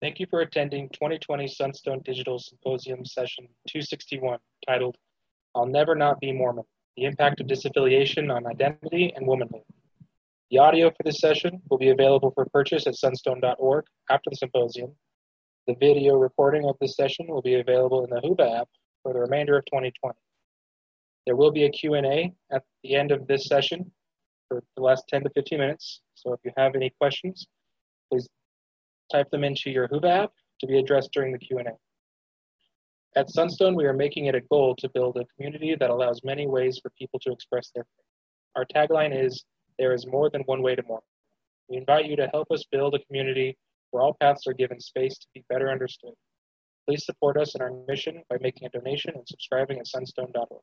Thank you for attending 2020 Sunstone Digital Symposium Session 261, titled, I'll Never Not Be Mormon, The Impact of Disaffiliation on Identity and Womanhood. The audio for this session will be available for purchase at sunstone.org after the symposium. The video recording of this session will be available in the Whova app for the remainder of 2020. There will be a Q&A at the end of this session for the last 10 to 15 minutes. So if you have any questions, please type them into your Whova app to be addressed during the Q&A. At Sunstone, we are making it a goal to build a community that allows many ways for people to express their faith. Our tagline is, there is more than one way to Mormon. We invite you to help us build a community where all paths are given space to be better understood. Please support us in our mission by making a donation and subscribing at sunstone.org.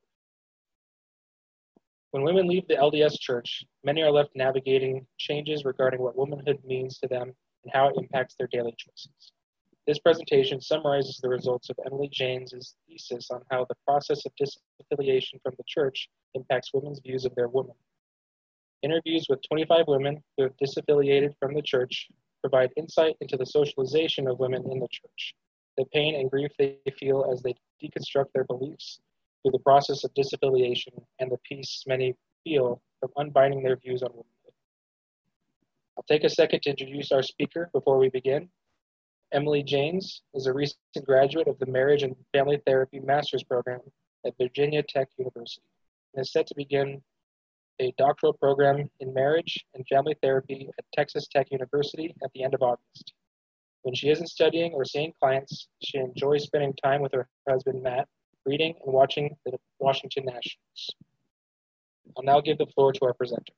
When women leave the LDS Church, many are left navigating changes regarding what womanhood means to them and how it impacts their daily choices. This presentation summarizes the results of Emily Janes' thesis on how the process of disaffiliation from the church impacts women's views of their woman. Interviews with 25 women who have disaffiliated from the church provide insight into the socialization of women in the church, the pain and grief they feel as they deconstruct their beliefs through the process of disaffiliation, and the peace many feel from unbinding their views on womanhood. I'll take a second to introduce our speaker before we begin. Emily Janes is a recent graduate of the Marriage and Family Therapy Master's Program at Virginia Tech University and is set to begin a doctoral program in marriage and family therapy at Texas Tech University at the end of August. When she isn't studying or seeing clients, she enjoys spending time with her husband, Matt, reading and watching the Washington Nationals. I'll now give the floor to our presenter.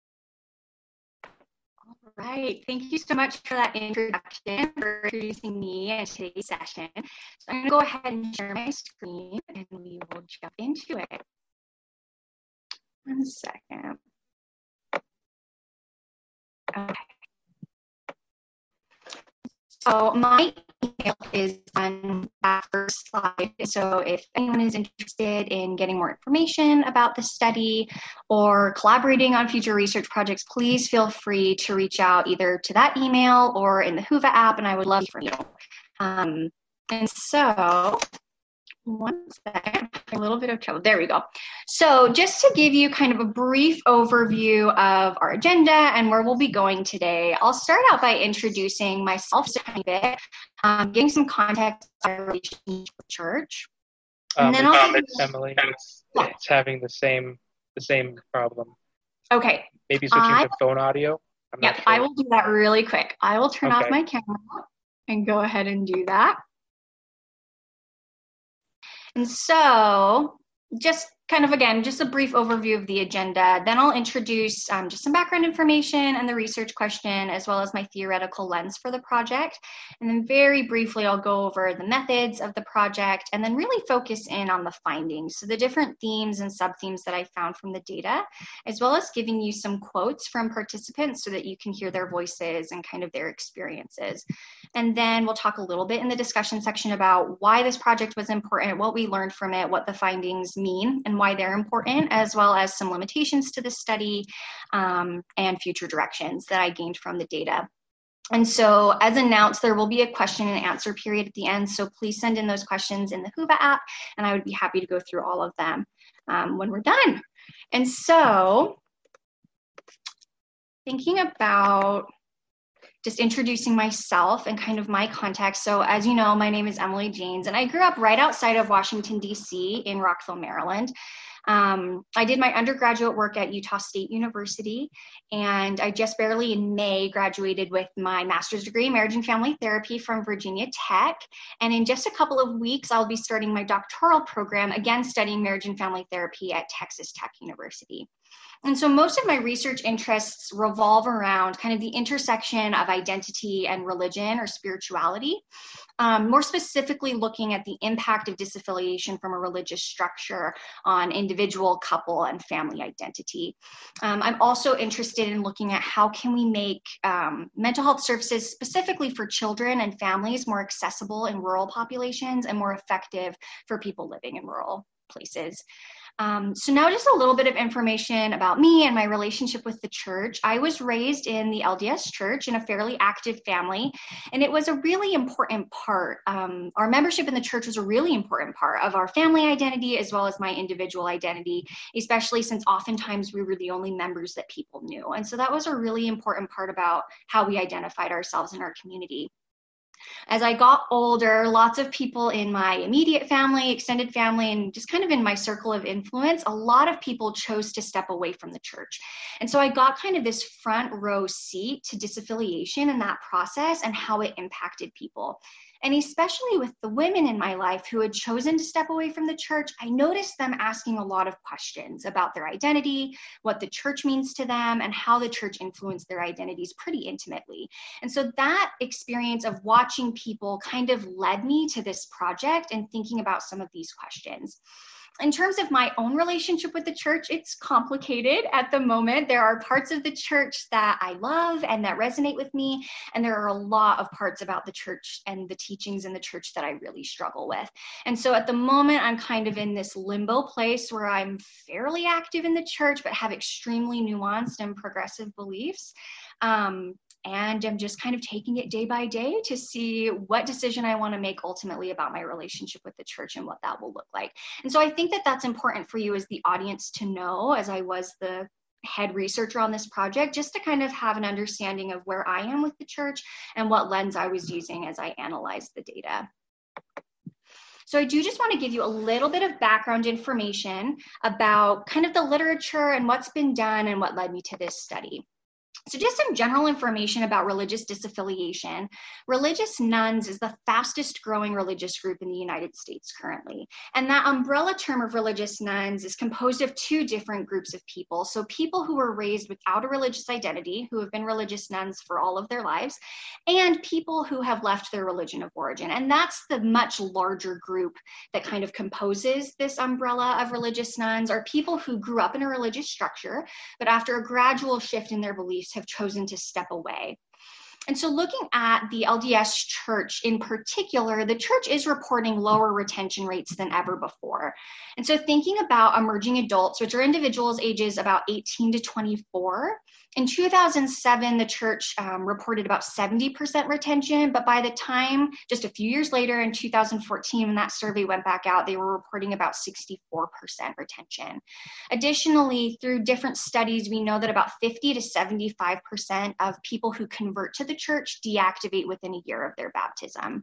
All right, thank you so much for that introduction, for introducing me in today's session. So I'm going to go ahead and share my screen and we will jump into it. 1 second. Okay. So my email is on that first slide. So if anyone is interested in getting more information about the study or collaborating on future research projects, please feel free to reach out either to that email or in the Whova app, and I would love to hear from you. And so, 1 second, a little bit of trouble. There we go. So just to give you kind of a brief overview of our agenda and where we'll be going today, I'll start out by introducing myself a tiny bit, getting some context on our relationship with the church. And then Emily, it's having the same problem. Okay. Maybe switching to phone audio. Yep, sure. I will do that really quick. I will turn off my camera and go ahead and do that. And so just kind of, again, just a brief overview of the agenda. Then I'll introduce just some background information and the research question, as well as my theoretical lens for the project. And then very briefly, I'll go over the methods of the project and then really focus in on the findings. So the different themes and sub-themes that I found from the data, as well as giving you some quotes from participants so that you can hear their voices and kind of their experiences. And then we'll talk a little bit in the discussion section about why this project was important, what we learned from it, what the findings mean, and why they're important, as well as some limitations to the study and future directions that I gained from the data. And so as announced, there will be a question and answer period at the end. So please send in those questions in the Whova app, and I would be happy to go through all of them when we're done. And so thinking about just introducing myself and kind of my context. So as you know, my name is Emily Janes, and I grew up right outside of Washington, D.C. in Rockville, Maryland. I did my undergraduate work at Utah State University, and I just barely in May graduated with my master's degree in marriage and family therapy from Virginia Tech. And in just a couple of weeks, I'll be starting my doctoral program, again studying marriage and family therapy at Texas Tech University. And so most of my research interests revolve around kind of the intersection of identity and religion or spirituality, more specifically looking at the impact of disaffiliation from a religious structure on individual, couple, and family identity. I'm also interested in looking at how can we make mental health services specifically for children and families more accessible in rural populations and more effective for people living in rural places. So now just a little bit of information about me and my relationship with the church. I was raised in the LDS church in a fairly active family, and it was a really important part. Our membership in the church was a really important part of our family identity as well as my individual identity, especially since oftentimes we were the only members that people knew. And so that was a really important part about how we identified ourselves in our community. As I got older, lots of people in my immediate family, extended family, and just kind of in my circle of influence, a lot of people chose to step away from the church. And so I got kind of this front row seat to disaffiliation in that process and how it impacted people. And especially with the women in my life who had chosen to step away from the church, I noticed them asking a lot of questions about their identity, what the church means to them, and how the church influenced their identities pretty intimately. And so that experience of watching people kind of led me to this project and thinking about some of these questions. In terms of my own relationship with the church, it's complicated at the moment. There are parts of the church that I love and that resonate with me, and there are a lot of parts about the church and the teachings in the church that I really struggle with. And so at the moment, I'm kind of in this limbo place where I'm fairly active in the church, but have extremely nuanced and progressive beliefs. And I'm just kind of taking it day by day to see what decision I want to make ultimately about my relationship with the church and what that will look like. And so I think that that's important for you as the audience to know, as I was the head researcher on this project, just to kind of have an understanding of where I am with the church and what lens I was using as I analyzed the data. So I do just want to give you a little bit of background information about kind of the literature and what's been done and what led me to this study. So just some general information about religious disaffiliation. Religious nuns is the fastest growing religious group in the United States currently. And that umbrella term of religious nuns is composed of two different groups of people. So people who were raised without a religious identity, who have been religious nuns for all of their lives, and people who have left their religion of origin. And that's the much larger group that kind of composes this umbrella of religious nuns, are people who grew up in a religious structure, but after a gradual shift in their beliefs have chosen to step away. And so looking at the LDS church in particular, the church is reporting lower retention rates than ever before. And so thinking about emerging adults, which are individuals ages about 18 to 24, in 2007, the church reported about 70% retention, but by the time, just a few years later in 2014, when that survey went back out, they were reporting about 64% retention. Additionally, through different studies, we know that about 50 to 75% of people who convert to the church deactivate within a year of their baptism.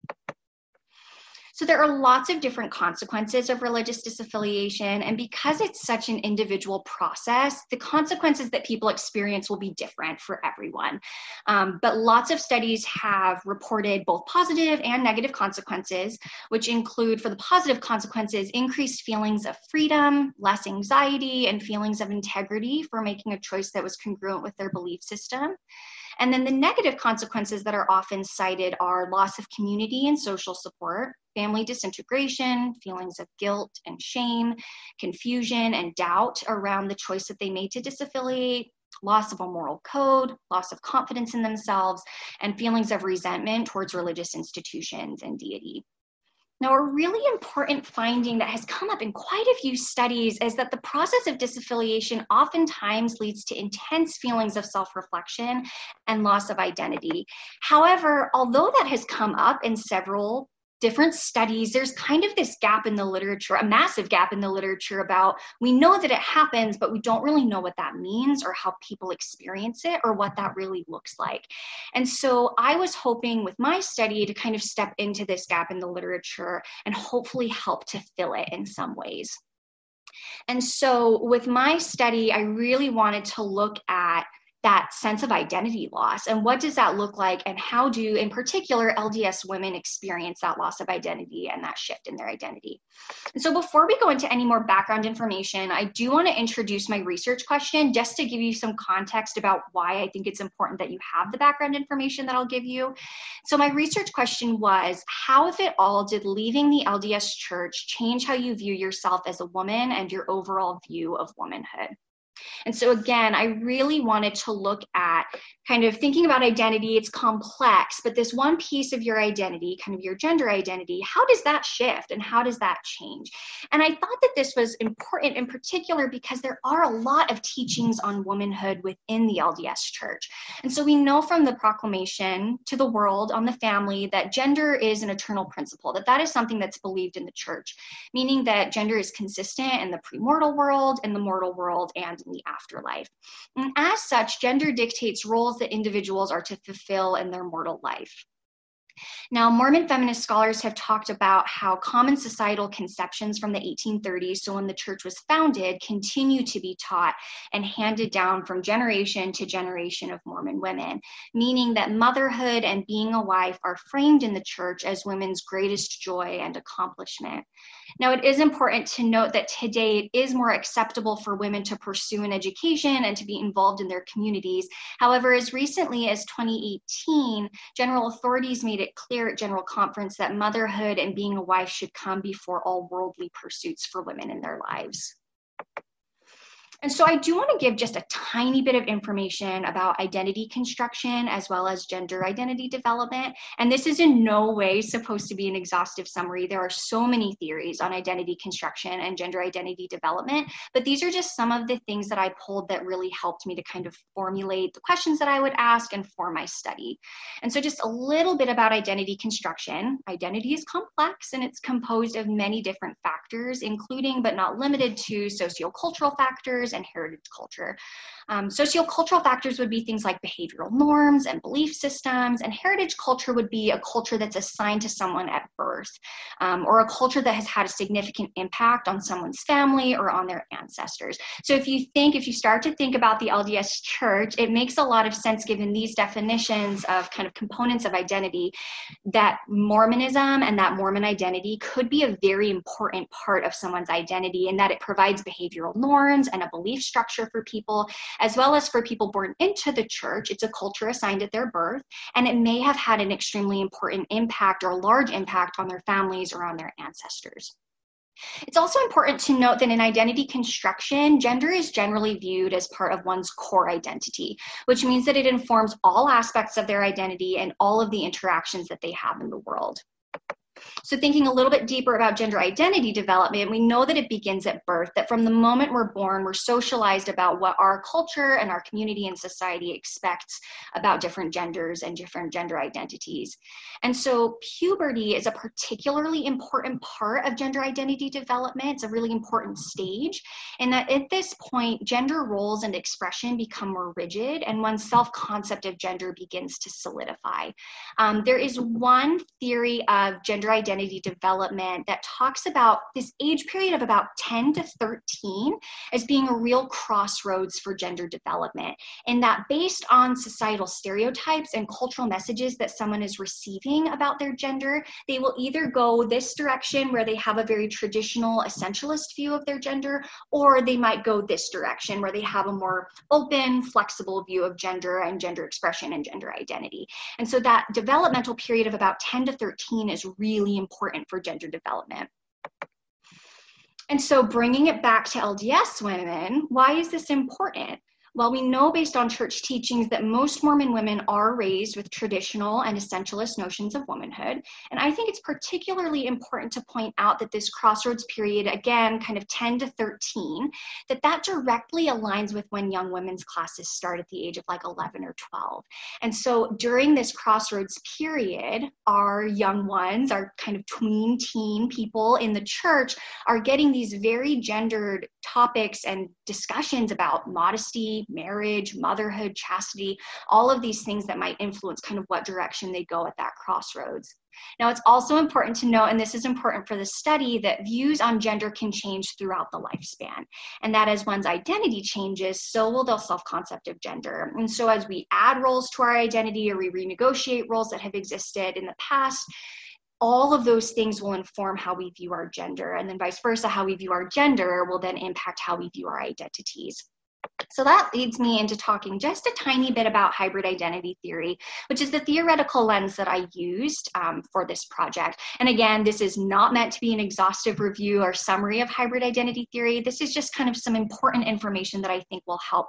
So there are lots of different consequences of religious disaffiliation, and because it's such an individual process, the consequences that people experience will be different for everyone. But lots of studies have reported both positive and negative consequences, which include, for the positive consequences, increased feelings of freedom, less anxiety, and feelings of integrity for making a choice that was congruent with their belief system. And then the negative consequences that are often cited are loss of community and social support, family disintegration, feelings of guilt and shame, confusion and doubt around the choice that they made to disaffiliate, loss of a moral code, loss of confidence in themselves, and feelings of resentment towards religious institutions and deity. Now, a really important finding that has come up in quite a few studies is that the process of disaffiliation oftentimes leads to intense feelings of self-reflection and loss of identity. However, although that has come up in several different studies, there's kind of this gap in the literature, a massive gap in the literature about, we know that it happens, but we don't really know what that means or how people experience it or what that really looks like. And so I was hoping with my study to kind of step into this gap in the literature and hopefully help to fill it in some ways. And so with my study, I really wanted to look at that sense of identity loss and what does that look like, and how do, in particular, LDS women experience that loss of identity and that shift in their identity. And so before we go into any more background information, I do want to introduce my research question just to give you some context about why I think it's important that you have the background information that I'll give you. So my research question was, how, if at all, did leaving the LDS church change how you view yourself as a woman and your overall view of womanhood? And so again, I really wanted to look at kind of thinking about identity. It's complex, but this one piece of your identity, kind of your gender identity, how does that shift and how does that change? And I thought that this was important in particular because there are a lot of teachings on womanhood within the LDS Church. And so we know from the proclamation to the world on the family that gender is an eternal principle, that is something that's believed in the church, meaning that gender is consistent in the premortal world, in the mortal world, and in the afterlife. And as such, gender dictates roles that individuals are to fulfill in their mortal life. Now, Mormon feminist scholars have talked about how common societal conceptions from the 1830s, so when the church was founded, continue to be taught and handed down from generation to generation of Mormon women, meaning that motherhood and being a wife are framed in the church as women's greatest joy and accomplishment. Now, it is important to note that today it is more acceptable for women to pursue an education and to be involved in their communities. However, as recently as 2018, general authorities made it clear at General Conference that motherhood and being a wife should come before all worldly pursuits for women in their lives. And so I do want to give just a tiny bit of information about identity construction as well as gender identity development. And this is in no way supposed to be an exhaustive summary. There are so many theories on identity construction and gender identity development, but these are just some of the things that I pulled that really helped me to kind of formulate the questions that I would ask and for my study. And so just a little bit about identity construction. Identity is complex and it's composed of many different factors, including but not limited to sociocultural factors and heritage culture. Sociocultural factors would be things like behavioral norms and belief systems, and heritage culture would be a culture that's assigned to someone at birth, or a culture that has had a significant impact on someone's family or on their ancestors. So if you start to think about the LDS Church, it makes a lot of sense given these definitions of kind of components of identity that Mormonism and that Mormon identity could be a very important part of someone's identity, and that it provides behavioral norms and a belief structure for people, as well as for people born into the church. It's a culture assigned at their birth, and it may have had an extremely important impact or large impact on their families or on their ancestors. It's also important to note that in identity construction, gender is generally viewed as part of one's core identity, which means that it informs all aspects of their identity and all of the interactions that they have in the world. So thinking a little bit deeper about gender identity development, we know that it begins at birth, that from the moment we're born, we're socialized about what our culture and our community and society expects about different genders and different gender identities. And so puberty is a particularly important part of gender identity development. It's a really important stage, and that at this point, gender roles and expression become more rigid, and one's self-concept of gender begins to solidify. There is one theory of gender identity development that talks about this age period of about 10 to 13 as being a real crossroads for gender development, and that based on societal stereotypes and cultural messages that someone is receiving about their gender, they will either go this direction where they have a very traditional essentialist view of their gender, or they might go this direction where they have a more open, flexible view of gender and gender expression and gender identity. And so that developmental period of about 10 to 13 is really important for gender development. And so bringing it back to LDS women, why is this important? Well, we know based on church teachings that most Mormon women are raised with traditional and essentialist notions of womanhood. And I think it's particularly important to point out that this crossroads period, again, kind of 10 to 13, that directly aligns with when young women's classes start at the age of like 11 or 12. And so during this crossroads period, our young ones, our kind of tween teen people in the church are getting these very gendered topics and discussions about modesty, marriage, motherhood, chastity, all of these things that might influence kind of what direction they go at that crossroads. Now, it's also important to note, and this is important for the study, that views on gender can change throughout the lifespan, and that as one's identity changes, so will their self-concept of gender. And so as we add roles to our identity or we renegotiate roles that have existed in the past, all of those things will inform how we view our gender, and then vice versa, how we view our gender will then impact how we view our identities. So that leads me into talking just a tiny bit about hybrid identity theory, which is the theoretical lens that I used for this project. And again, this is not meant to be an exhaustive review or summary of hybrid identity theory. This is just kind of some important information that I think will help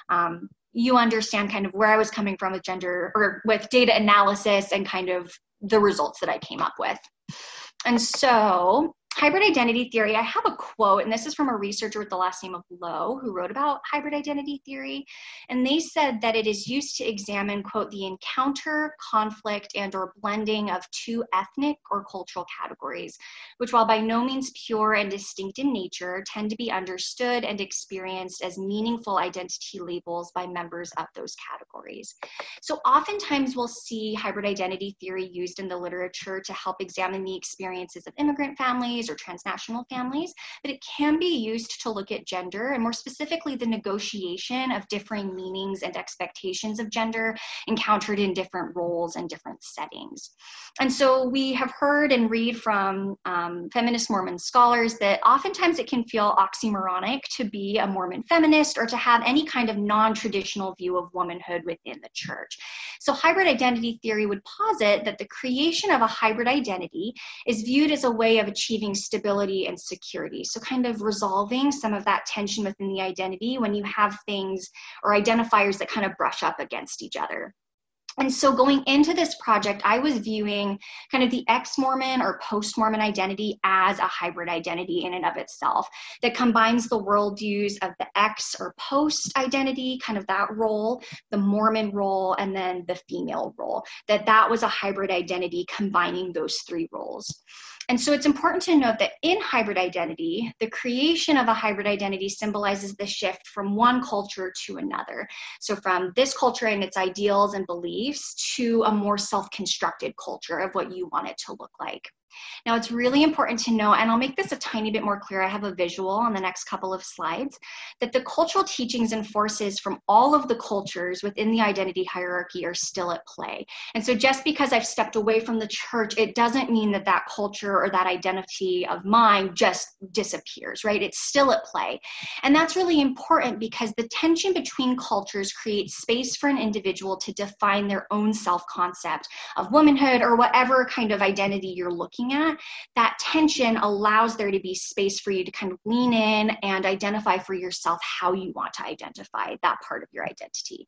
you understand kind of where I was coming from with gender or with data analysis and kind of the results that I came up with. And so hybrid identity theory, I have a quote, and this is from a researcher with the last name of Lowe, who wrote about hybrid identity theory. And they said that it is used to examine, quote, the encounter, conflict, and or blending of two ethnic or cultural categories, which while by no means pure and distinct in nature, tend to be understood and experienced as meaningful identity labels by members of those categories. So oftentimes we'll see hybrid identity theory used in the literature to help examine the experiences of immigrant families or transnational families, but it can be used to look at gender and more specifically the negotiation of differing meanings and expectations of gender encountered in different roles and different settings. And so we have heard and read from feminist Mormon scholars that oftentimes it can feel oxymoronic to be a Mormon feminist or to have any kind of non-traditional view of womanhood within the church. So hybrid identity theory would posit that the creation of a hybrid identity is viewed as a way of achieving stability and security. So kind of resolving some of that tension within the identity when you have things or identifiers that kind of brush up against each other. And so going into this project, I was viewing kind of the ex-Mormon or post-Mormon identity as a hybrid identity in and of itself that combines the worldviews of the ex or post identity, kind of that role, the Mormon role, and then the female role, that was a hybrid identity combining those three roles. And so it's important to note that in hybrid identity, the creation of a hybrid identity symbolizes the shift from one culture to another. So from this culture and its ideals and beliefs to a more self-constructed culture of what you want it to look like. Now, it's really important to know, and I'll make this a tiny bit more clear, I have a visual on the next couple of slides, that the cultural teachings and forces from all of the cultures within the identity hierarchy are still at play. And so just because I've stepped away from the church, it doesn't mean that that culture or that identity of mine just disappears, right? It's still at play. And that's really important because the tension between cultures creates space for an individual to define their own self-concept of womanhood or whatever kind of identity you're looking at. That tension allows there to be space for you to kind of lean in and identify for yourself how you want to identify that part of your identity.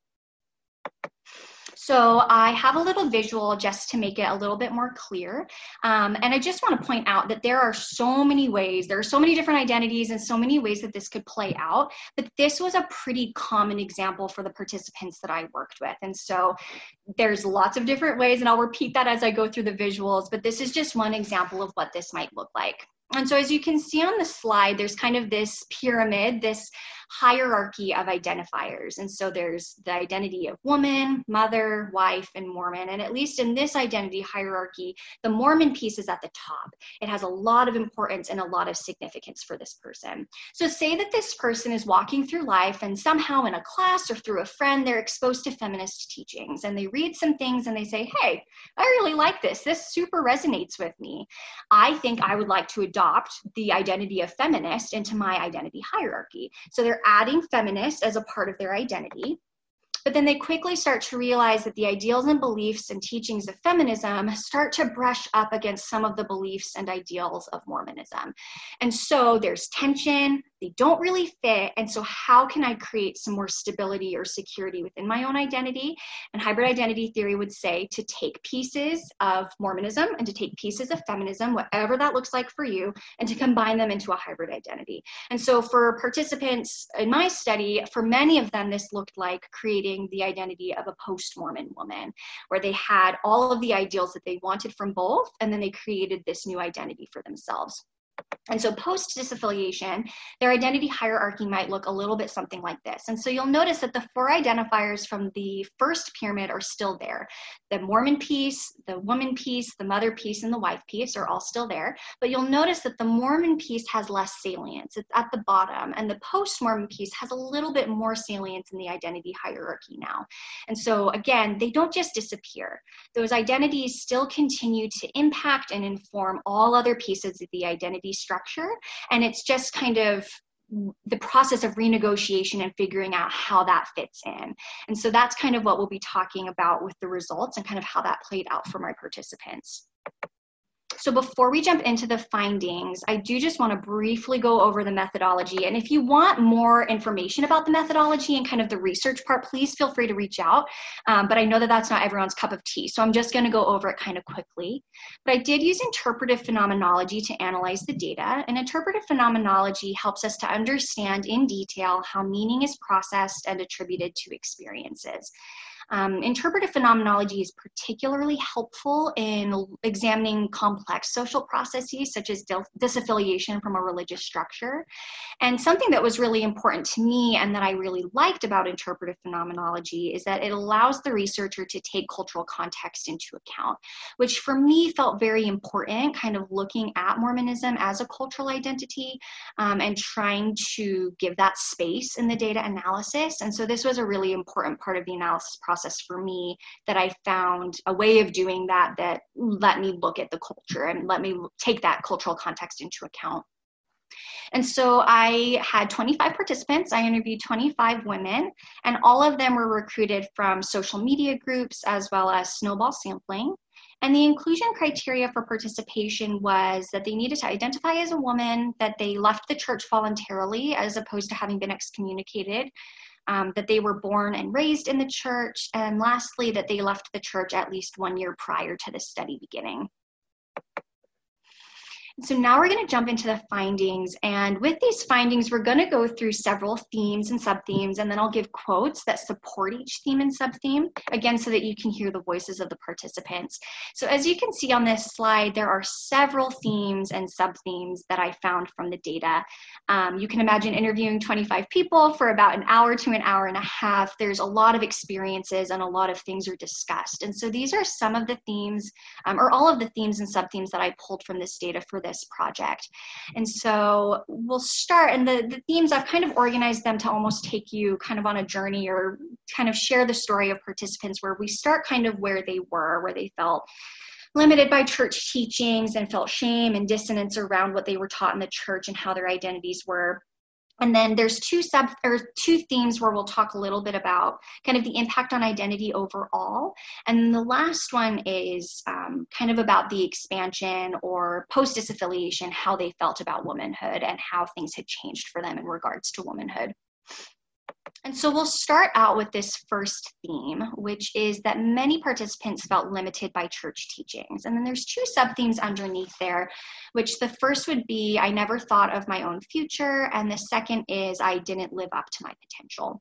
So I have a little visual just to make it a little bit more clear. And I just want to point out that there are so many ways, there are so many different identities and so many ways that this could play out, but this was a pretty common example for the participants that I worked with. And so there's lots of different ways, and I'll repeat that as I go through the visuals, but this is just one example of what this might look like. And so as you can see on the slide, there's kind of this pyramid, this hierarchy of identifiers. And so there's the identity of woman, mother, wife, and Mormon. And at least in this identity hierarchy, the Mormon piece is at the top. It has a lot of importance and a lot of significance for this person. So say that this person is walking through life and somehow in a class or through a friend, they're exposed to feminist teachings and they read some things and they say, hey, I really like this. This super resonates with me. I think I would like to adopt the identity of feminist into my identity hierarchy. So they're adding feminist as a part of their identity. But then they quickly start to realize that the ideals and beliefs and teachings of feminism start to brush up against some of the beliefs and ideals of Mormonism. And so there's tension, they don't really fit. And so how can I create some more stability or security within my own identity? And hybrid identity theory would say to take pieces of Mormonism and to take pieces of feminism, whatever that looks like for you, and to combine them into a hybrid identity. And so for participants in my study, for many of them, this looked like creating the identity of a post-Mormon woman, where they had all of the ideals that they wanted from both, and then they created this new identity for themselves. And so post-disaffiliation, their identity hierarchy might look a little bit something like this. And so you'll notice that the four identifiers from the first pyramid are still there. The Mormon piece, the woman piece, the mother piece, and the wife piece are all still there. But you'll notice that the Mormon piece has less salience. It's at the bottom. And the post-Mormon piece has a little bit more salience in the identity hierarchy now. And so again, they don't just disappear. Those identities still continue to impact and inform all other pieces of the identity structure. And it's just kind of the process of renegotiation and figuring out how that fits in. And so that's kind of what we'll be talking about with the results and kind of how that played out for my participants. So before we jump into the findings, I do just want to briefly go over the methodology. And if you want more information about the methodology and kind of the research part, please feel free to reach out. But I know that that's not everyone's cup of tea, so I'm just going to go over it kind of quickly. But I did use interpretive phenomenology to analyze the data. And interpretive phenomenology helps us to understand in detail how meaning is processed and attributed to experiences. Interpretive phenomenology is particularly helpful in examining complex social processes such as disaffiliation from a religious structure. And something that was really important to me and that I really liked about interpretive phenomenology is that it allows the researcher to take cultural context into account, which for me felt very important, kind of looking at Mormonism as a cultural identity and trying to give that space in the data analysis. And so this was a really important part of the analysis process for me, that I found a way of doing that that let me look at the culture and let me take that cultural context into account. And so I had 25 participants. I interviewed 25 women, and all of them were recruited from social media groups as well as snowball sampling. And the inclusion criteria for participation was that they needed to identify as a woman, that they left the church voluntarily as opposed to having been excommunicated, that they were born and raised in the church, and lastly, that they left the church at least 1 year prior to the study beginning. So now we're going to jump into the findings, and with these findings, we're going to go through several themes and sub-themes, and then I'll give quotes that support each theme and sub-theme, again, so that you can hear the voices of the participants. So as you can see on this slide, there are several themes and sub-themes that I found from the data. You can imagine interviewing 25 people for about an hour to an hour and a half. There's a lot of experiences and a lot of things are discussed. And so these are some of the themes, or all of the themes and sub-themes that I pulled from this data for this project. And so we'll start, and the themes, I've kind of organized them to almost take you kind of on a journey or kind of share the story of participants, where we start kind of where they were, where they felt limited by church teachings and felt shame and dissonance around what they were taught in the church and how their identities were. And then there's two themes where we'll talk a little bit about kind of the impact on identity overall. And the last one is kind of about the expansion or post-disaffiliation, how they felt about womanhood and how things had changed for them in regards to womanhood. And so we'll start out with this first theme, which is that many participants felt limited by church teachings. And then there's two sub-themes underneath there, which the first would be, I never thought of my own future. And the second is, I didn't live up to my potential.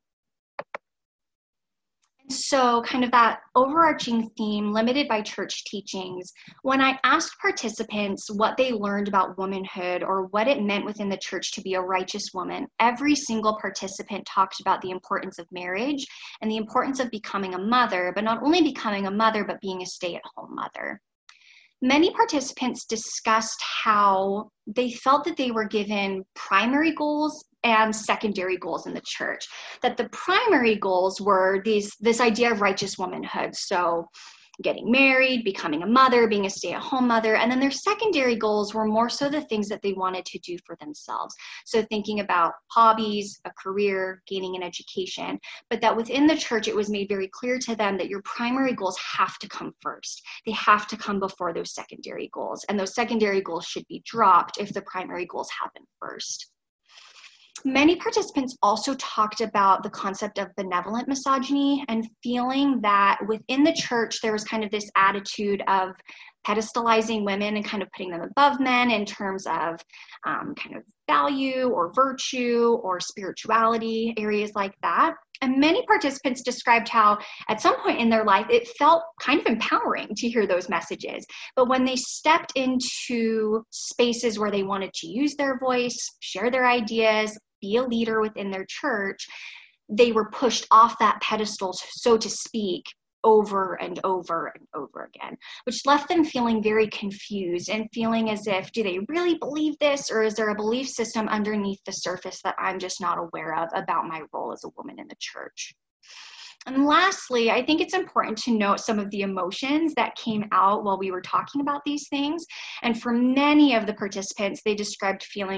So kind of that overarching theme, limited by church teachings, when I asked participants what they learned about womanhood or what it meant within the church to be a righteous woman, every single participant talked about the importance of marriage and the importance of becoming a mother, but not only becoming a mother, but being a stay-at-home mother. Many participants discussed how they felt that they were given primary goals and secondary goals in the church, that the primary goals were this idea of righteous womanhood. So getting married, becoming a mother, being a stay-at-home mother, and then their secondary goals were more so the things that they wanted to do for themselves. So thinking about hobbies, a career, gaining an education, but that within the church, it was made very clear to them that your primary goals have to come first. They have to come before those secondary goals, and those secondary goals should be dropped if the primary goals happen first. Many participants also talked about the concept of benevolent misogyny and feeling that within the church, there was kind of this attitude of pedestalizing women and kind of putting them above men in terms of kind of value or virtue or spirituality, areas like that. And many participants described how at some point in their life, it felt kind of empowering to hear those messages. But when they stepped into spaces where they wanted to use their voice, share their ideas, be a leader within their church, they were pushed off that pedestal, so to speak, over and over and over again, which left them feeling very confused and feeling as if, do they really believe this, or is there a belief system underneath the surface that I'm just not aware of about my role as a woman in the church? And lastly, I think it's important to note some of the emotions that came out while we were talking about these things. And for many of the participants, they described feelings of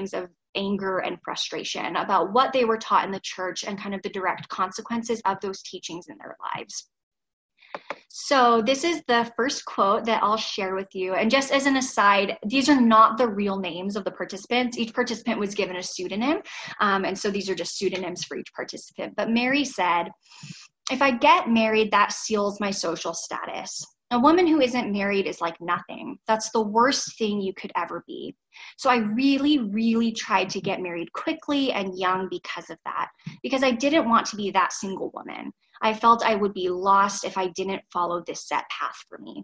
anger and frustration about what they were taught in the church and kind of the direct consequences of those teachings in their lives. So this is the first quote that I'll share with you. And just as an aside, these are not the real names of the participants. Each participant was given a pseudonym. And so these are just pseudonyms for each participant. But Mary said, "If I get married, that seals my social status. A woman who isn't married is like nothing. That's the worst thing you could ever be. So I really, really tried to get married quickly and young because of that, because I didn't want to be that single woman. I felt I would be lost if I didn't follow this set path for me."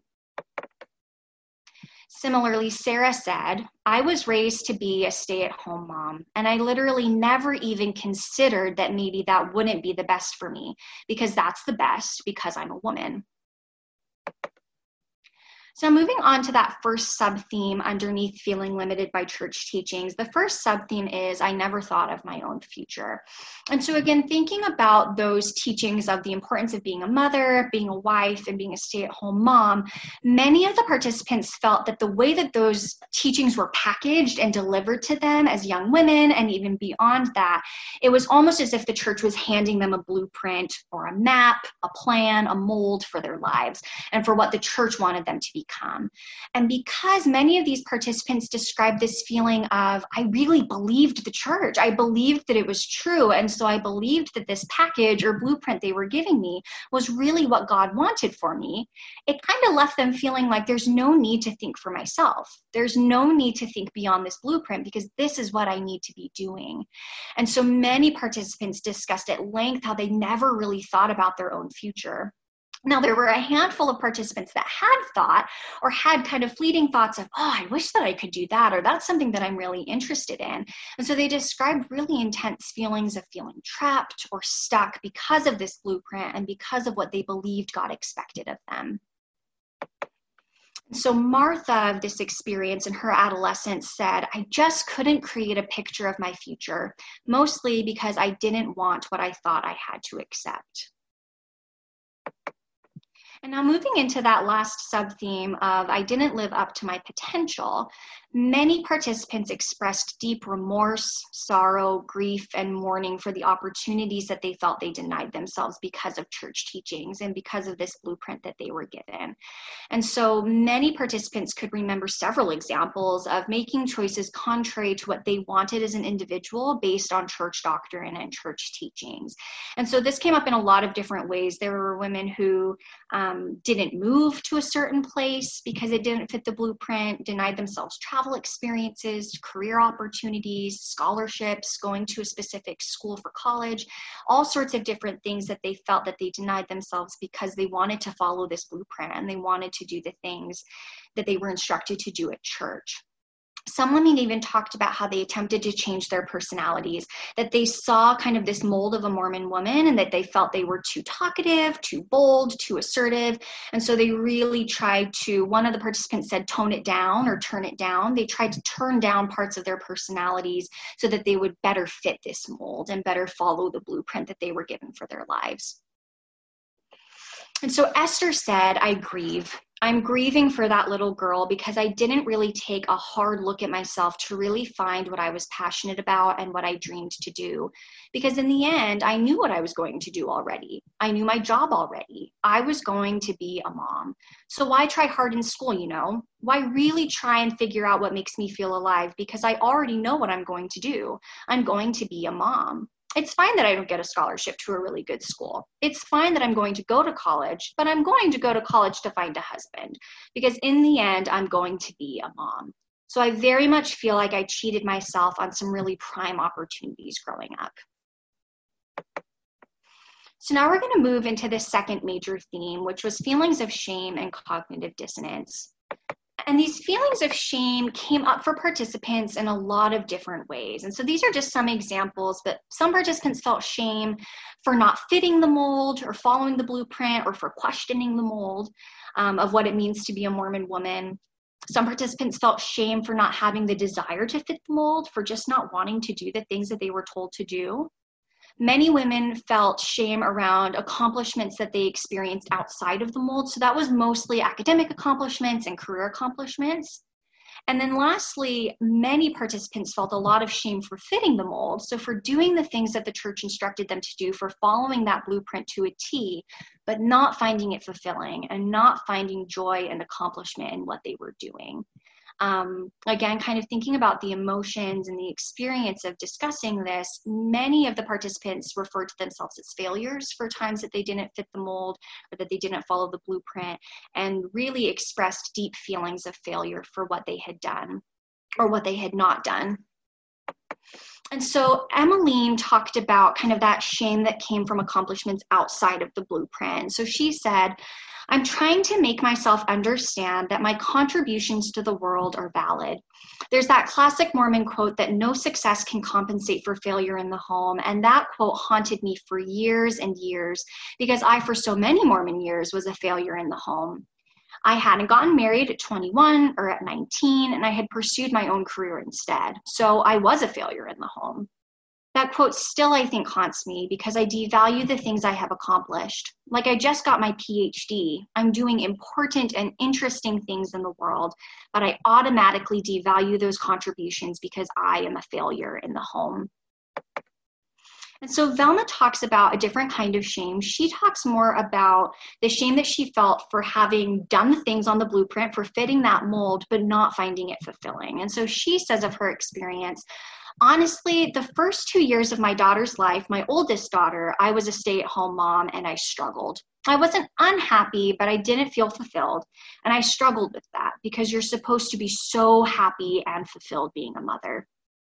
Similarly, Sarah said, "I was raised to be a stay-at-home mom, and I literally never even considered that maybe that wouldn't be the best for me, because that's the best because I'm a woman." So moving on to that first sub-theme underneath feeling limited by church teachings, the first sub-theme is I never thought of my own future. And so again, thinking about those teachings of the importance of being a mother, being a wife, and being a stay-at-home mom, many of the participants felt that the way that those teachings were packaged and delivered to them as young women, and even beyond that, it was almost as if the church was handing them a blueprint or a map, a plan, a mold for their lives, and for what the church wanted them to become. And because many of these participants described this feeling of, I really believed the church, I believed that it was true, and so I believed that this package or blueprint they were giving me was really what God wanted for me, it kind of left them feeling like there's no need to think for myself. There's no need to think beyond this blueprint because this is what I need to be doing. And so many participants discussed at length how they never really thought about their own future. Now, there were a handful of participants that had thought or had kind of fleeting thoughts of, oh, I wish that I could do that, or that's something that I'm really interested in. And so they described really intense feelings of feeling trapped or stuck because of this blueprint and because of what they believed God expected of them. So Martha, of this experience in her adolescence, said, I just couldn't create a picture of my future, mostly because I didn't want what I thought I had to accept. And now moving into that last sub-theme of I didn't live up to my potential, many participants expressed deep remorse, sorrow, grief, and mourning for the opportunities that they felt they denied themselves because of church teachings and because of this blueprint that they were given. And so many participants could remember several examples of making choices contrary to what they wanted as an individual based on church doctrine and church teachings. And so this came up in a lot of different ways. There were women who didn't move to a certain place because it didn't fit the blueprint, denied themselves travel experiences, career opportunities, scholarships, going to a specific school for college, all sorts of different things that they felt that they denied themselves because they wanted to follow this blueprint and they wanted to do the things that they were instructed to do at church. Some women even talked about how they attempted to change their personalities, that they saw kind of this mold of a Mormon woman and that they felt they were too talkative, too bold, too assertive. And so they really tried to, one of the participants said, tone it down or turn it down. They tried to turn down parts of their personalities so that they would better fit this mold and better follow the blueprint that they were given for their lives. And so Esther said, I grieve. I'm grieving for that little girl because I didn't really take a hard look at myself to really find what I was passionate about and what I dreamed to do. Because in the end, I knew what I was going to do already. I knew my job already. I was going to be a mom. So why try hard in school, you know? Why really try and figure out what makes me feel alive? Because I already know what I'm going to do. I'm going to be a mom. It's fine that I don't get a scholarship to a really good school. It's fine that I'm going to go to college, but I'm going to go to college to find a husband because in the end, I'm going to be a mom. So I very much feel like I cheated myself on some really prime opportunities growing up. So now we're going to move into the second major theme, which was feelings of shame and cognitive dissonance. And these feelings of shame came up for participants in a lot of different ways. And so these are just some examples, but some participants felt shame for not fitting the mold or following the blueprint or for questioning the mold of what it means to be a Mormon woman. Some participants felt shame for not having the desire to fit the mold, for just not wanting to do the things that they were told to do. Many women felt shame around accomplishments that they experienced outside of the mold. So that was mostly academic accomplishments and career accomplishments. And then lastly, many participants felt a lot of shame for fitting the mold. So for doing the things that the church instructed them to do, for following that blueprint to a T, but not finding it fulfilling and not finding joy and accomplishment in what they were doing. Again, kind of thinking about the emotions and the experience of discussing this, many of the participants referred to themselves as failures for times that they didn't fit the mold or that they didn't follow the blueprint, and really expressed deep feelings of failure for what they had done or what they had not done. And so Emmeline talked about kind of that shame that came from accomplishments outside of the blueprint. So she said, I'm trying to make myself understand that my contributions to the world are valid. There's that classic Mormon quote that no success can compensate for failure in the home. And that quote haunted me for years and years because I, for so many Mormon years, was a failure in the home. I hadn't gotten married at 21 or at 19, and I had pursued my own career instead. So I was a failure in the home. That quote still, I think, haunts me because I devalue the things I have accomplished. Like I just got my PhD. I'm doing important and interesting things in the world, but I automatically devalue those contributions because I am a failure in the home. And so Velma talks about a different kind of shame. She talks more about the shame that she felt for having done the things on the blueprint, for fitting that mold, but not finding it fulfilling. And so she says of her experience, honestly, the first 2 years of my daughter's life, my oldest daughter, I was a stay-at-home mom and I struggled. I wasn't unhappy, but I didn't feel fulfilled. And I struggled with that because you're supposed to be so happy and fulfilled being a mother.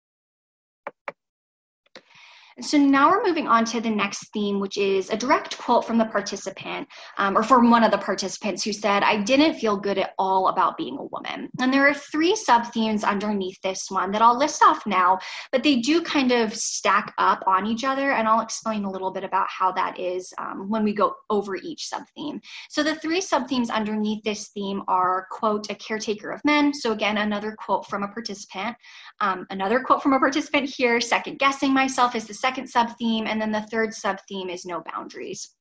So now we're moving on to the next theme, which is a direct quote from the participant, or from one of the participants who said, I didn't feel good at all about being a woman. And there are 3 sub-themes underneath this one that I'll list off now, but they do kind of stack up on each other, and I'll explain a little bit about how that is when we go over each sub-theme. So the 3 sub-themes underneath this theme are, quote, a caretaker of men. So again, another quote from a participant. Another quote from a participant here, second guessing myself is the second sub-theme, and then the third sub-theme is no boundaries.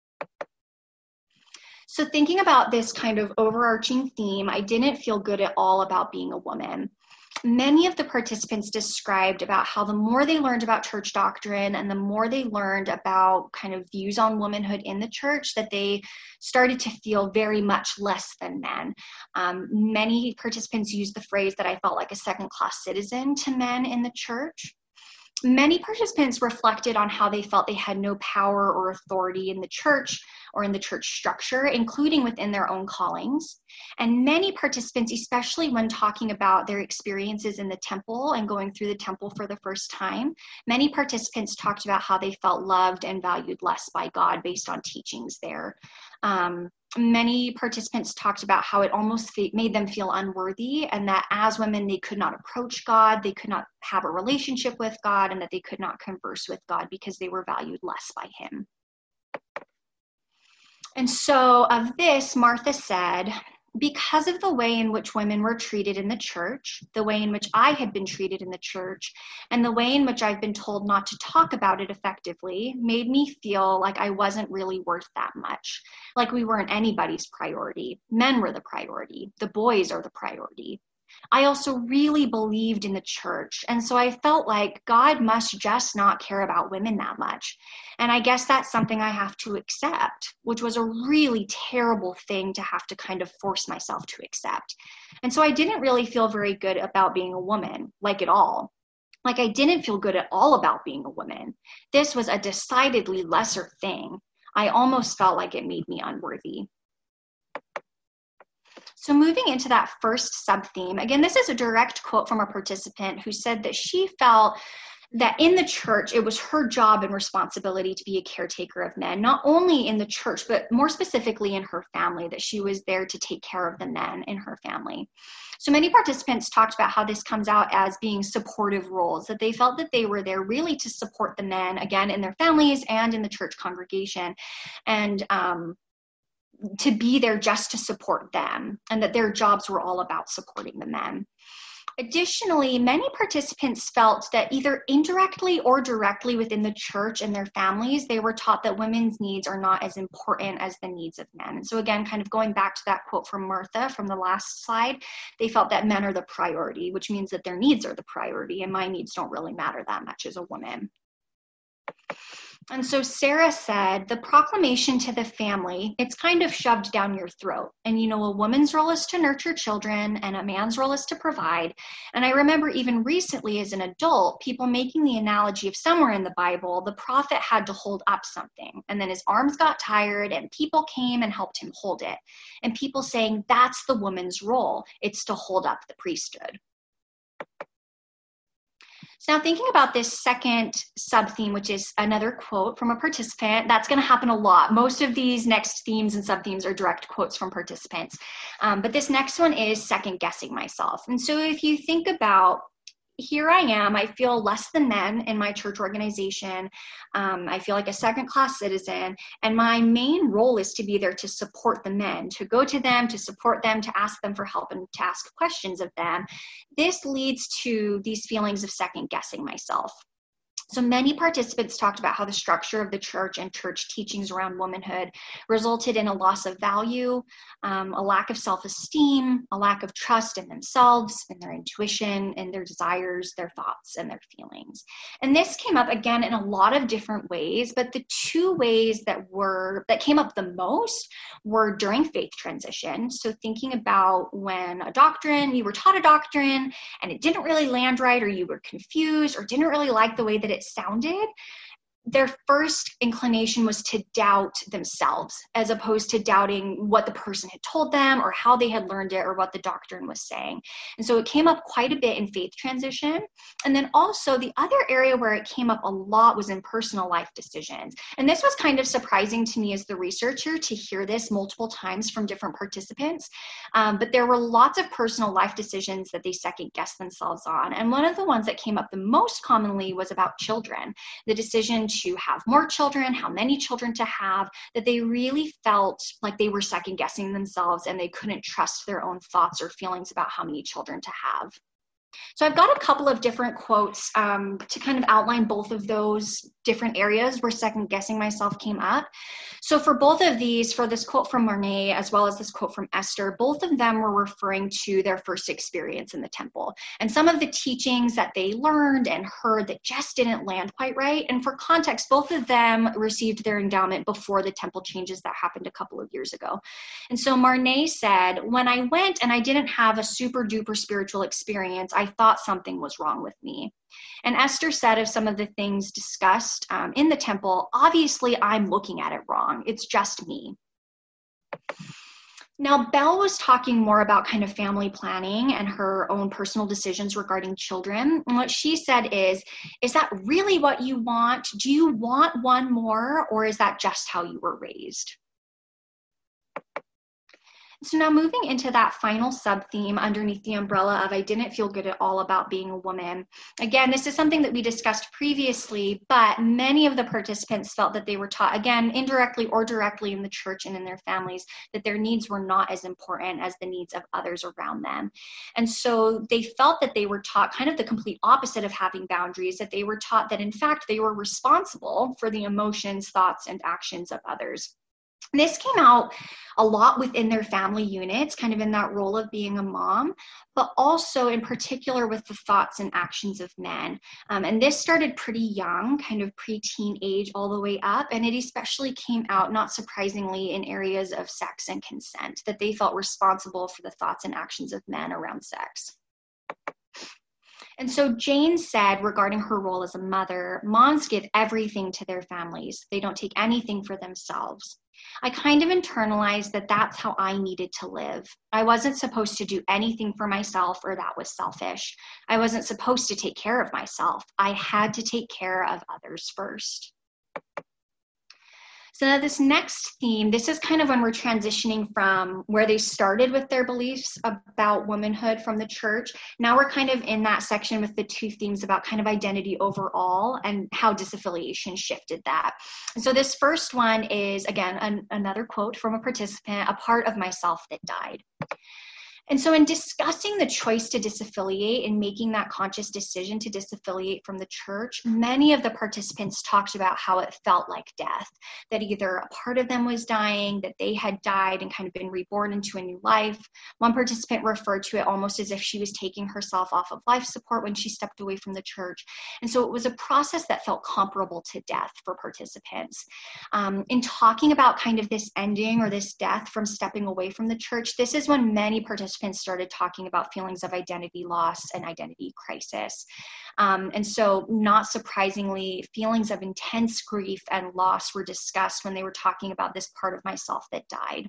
So thinking about this kind of overarching theme, I didn't feel good at all about being a woman. Many of the participants described about how the more they learned about church doctrine and the more they learned about kind of views on womanhood in the church, that they started to feel very much less than men. Many participants used the phrase that I felt like a second-class citizen to men in the church. Many participants reflected on how they felt they had no power or authority in the church or in the church structure, including within their own callings. And many participants, especially when talking about their experiences in the temple and going through the temple for the first time, many participants talked about how they felt loved and valued less by God based on teachings there. Many participants talked about how it almost made them feel unworthy, and that as women, they could not approach God, they could not have a relationship with God, and that they could not converse with God because they were valued less by him. And so of this, Martha said, because of the way in which women were treated in the church, the way in which I had been treated in the church, and the way in which I've been told not to talk about it effectively, made me feel like I wasn't really worth that much, like we weren't anybody's priority. Men were the priority. The boys are the priority. I also really believed in the church, and so I felt like God must just not care about women that much. And I guess that's something I have to accept, which was a really terrible thing to have to kind of force myself to accept. And so I didn't really feel very good about being a woman, like at all. Like I didn't feel good at all about being a woman. This was a decidedly lesser thing. I almost felt like it made me unworthy. So moving into that first sub-theme, again, this is a direct quote from a participant who said that she felt that in the church, it was her job and responsibility to be a caretaker of men, not only in the church, but more specifically in her family, that she was there to take care of the men in her family. So many participants talked about how this comes out as being supportive roles, that they felt that they were there really to support the men, again, in their families and in the church congregation. And to be there just to support them, and that their jobs were all about supporting the men. Additionally, many participants felt that either indirectly or directly within the church and their families, they were taught that women's needs are not as important as the needs of men. And so again, kind of going back to that quote from Martha from the last slide, they felt that men are the priority, which means that their needs are the priority, and my needs don't really matter that much as a woman. And so Sarah said, the proclamation to the family, it's kind of shoved down your throat. And a woman's role is to nurture children and a man's role is to provide. And I remember even recently as an adult, people making the analogy of somewhere in the Bible, the prophet had to hold up something. And then his arms got tired and people came and helped him hold it. And people saying that's the woman's role. It's to hold up the priesthood. So now thinking about this second sub-theme, which is another quote from a participant, that's going to happen a lot. Most of these next themes and sub-themes are direct quotes from participants. But this next one is second guessing myself. And so if you think about, here I am, I feel less than men in my church organization. I feel like a second-class citizen, and my main role is to be there to support the men, to go to them, to support them, to ask them for help, and to ask questions of them. This leads to these feelings of second-guessing myself. So many participants talked about how the structure of the church and church teachings around womanhood resulted in a loss of value, a lack of self-esteem, a lack of trust in themselves, in their intuition, in their desires, their thoughts, and their feelings. And this came up again in a lot of different ways, but the two ways that came up the most were during faith transition. So thinking about when you were taught a doctrine and it didn't really land right, or you were confused or didn't really like the way that it sounded, their first inclination was to doubt themselves as opposed to doubting what the person had told them or how they had learned it or what the doctrine was saying. And so it came up quite a bit in faith transition. And then also the other area where it came up a lot was in personal life decisions. And this was kind of surprising to me as the researcher to hear this multiple times from different participants. But there were lots of personal life decisions that they second guessed themselves on. And one of the ones that came up the most commonly was about children, the decision to have more children, how many children to have, that they really felt like they were second guessing themselves and they couldn't trust their own thoughts or feelings about how many children to have. So I've got a couple of different quotes to kind of outline both of those different areas where second guessing myself came up. So for both of these, for this quote from Marnay as well as this quote from Esther, both of them were referring to their first experience in the temple and some of the teachings that they learned and heard that just didn't land quite right. And for context, both of them received their endowment before the temple changes that happened a couple of years ago. And so Marnay said, when I went and I didn't have a super duper spiritual experience, I thought something was wrong with me. And Esther said of some of the things discussed in the temple, obviously I'm looking at it wrong. It's just me. Now, Belle was talking more about kind of family planning and her own personal decisions regarding children. And what she said is that really what you want? Do you want one more, or is that just how you were raised? So now moving into that final sub-theme underneath the umbrella of I didn't feel good at all about being a woman. Again, this is something that we discussed previously, but many of the participants felt that they were taught, again, indirectly or directly in the church and in their families, that their needs were not as important as the needs of others around them. And so they felt that they were taught kind of the complete opposite of having boundaries, that they were taught that in fact they were responsible for the emotions, thoughts, and actions of others. This came out a lot within their family units, kind of in that role of being a mom, but also in particular with the thoughts and actions of men. And this started pretty young, kind of preteen age all the way up. And it especially came out, not surprisingly, in areas of sex and consent, that they felt responsible for the thoughts and actions of men around sex. And so Jane said regarding her role as a mother, moms give everything to their families. They don't take anything for themselves. I kind of internalized that that's how I needed to live. I wasn't supposed to do anything for myself, or that was selfish. I wasn't supposed to take care of myself. I had to take care of others first. So now this next theme, this is kind of when we're transitioning from where they started with their beliefs about womanhood from the church. Now we're kind of in that section with the two themes about kind of identity overall and how disaffiliation shifted that. And so this first one is, again, another quote from a participant, a part of myself that died. And so in discussing the choice to disaffiliate and making that conscious decision to disaffiliate from the church, many of the participants talked about how it felt like death, that either a part of them was dying, that they had died and kind of been reborn into a new life. One participant referred to it almost as if she was taking herself off of life support when she stepped away from the church. And so it was a process that felt comparable to death for participants. In talking about kind of this ending or this death from stepping away from the church, this is when many participants started talking about feelings of identity loss and identity crisis. And so not surprisingly, feelings of intense grief and loss were discussed when they were talking about this part of myself that died.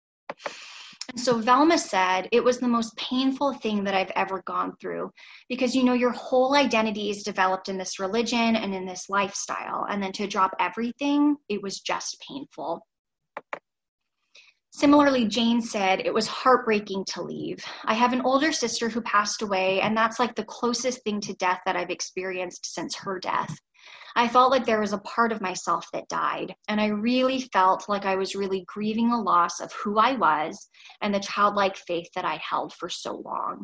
And so Velma said, it was the most painful thing that I've ever gone through because, you know, your whole identity is developed in this religion and in this lifestyle. And then to drop everything, it was just painful. Similarly, Jane said, it was heartbreaking to leave. I have an older sister who passed away, and that's like the closest thing to death that I've experienced since her death. I felt like there was a part of myself that died, and I really felt like I was really grieving the loss of who I was and the childlike faith that I held for so long.